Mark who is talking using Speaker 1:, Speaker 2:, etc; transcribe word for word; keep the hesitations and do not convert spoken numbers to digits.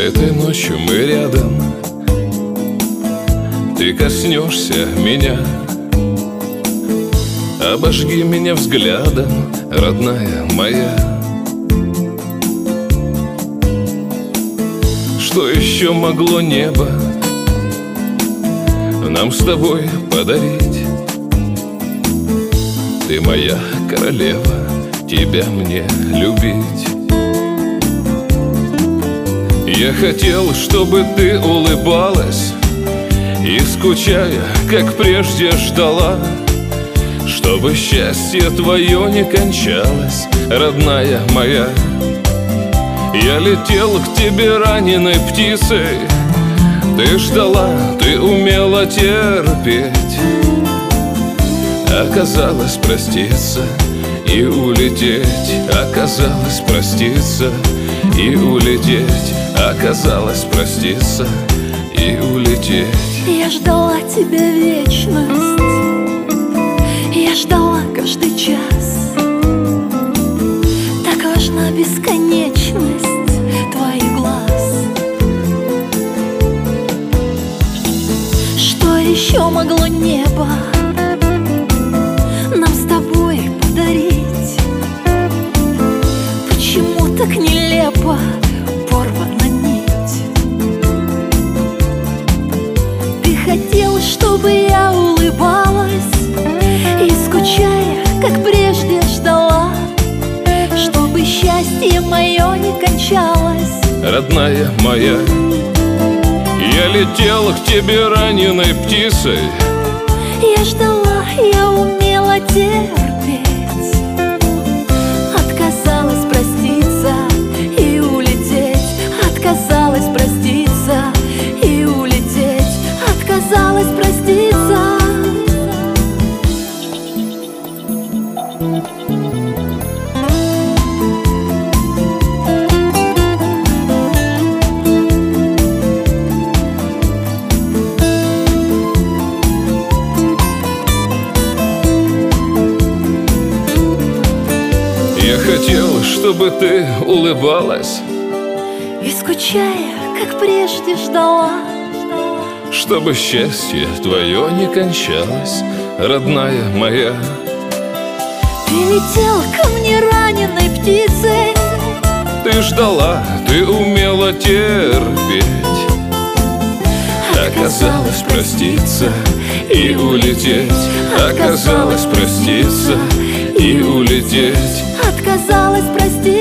Speaker 1: Этой ночью мы рядом, ты коснешься меня. Обожги меня взглядом, родная моя. Что еще могло небо нам с тобой подарить? Ты моя королева, тебя мне любить. Я хотел, чтобы ты улыбалась и, скучая, как прежде, ждала, чтобы счастье твое не кончалось, родная моя. Я летел к тебе раненой птицей, ты ждала, ты умела терпеть. Оказалось проститься и улететь, оказалось проститься и улететь, оказалось проститься и улететь.
Speaker 2: Я ждала тебя вечность, я ждала каждый час. Так важна бесконечность твоих глаз. Что еще могло небо нам с тобой подарить? Почему так нелепо порвана нить? Ты хотел, чтобы я улыбалась и, скучая, как прежде, ждала, чтобы счастье мое не кончалось,
Speaker 1: родная моя. Я летел к тебе раненой птицей,
Speaker 2: я ждала, я умела терпеть. Отказалась проститься и улететь, отказалась проститься и улететь, отказалась проститься.
Speaker 1: Я хотел, чтобы ты улыбалась
Speaker 2: И, скучая, как прежде, ждала,
Speaker 1: чтобы счастье твое не кончалось, родная моя.
Speaker 2: ты летел ко мне раненой птицей,
Speaker 1: Ты ждала, ты умела терпеть. Оказалось проститься и улететь, оказалось проститься и улететь,
Speaker 2: отказалась проститься.